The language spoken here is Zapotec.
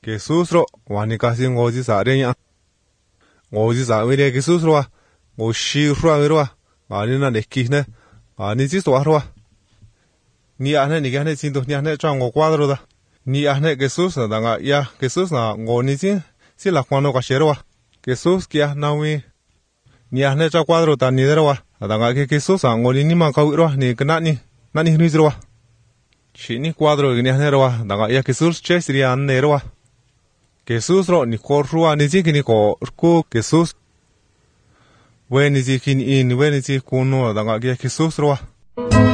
Jesús로 와니까시 ngozi 사레냐 ngozi 사위레 Jesús로 ngo시루아로 아니나 네키네 아니지도 하러 ni ane ni ane sin ni ane chang ngo cuadro da ni ane Jesús da nga ya Jesús na ngo ni si la cuando ka shero Jesús kia nawi ni ane cha cuadro ta ni dero da nga ke Jesús ngo ni ma ka wiro ni kana ni nani ni zero shi ni cuadro ni ane ro da nga ya Jesús che siria ane ro Jesús ro ni korrua ni ji ni ko ku Jesús we ni ji kin in we ni ji kuno da nga ke Jesús ro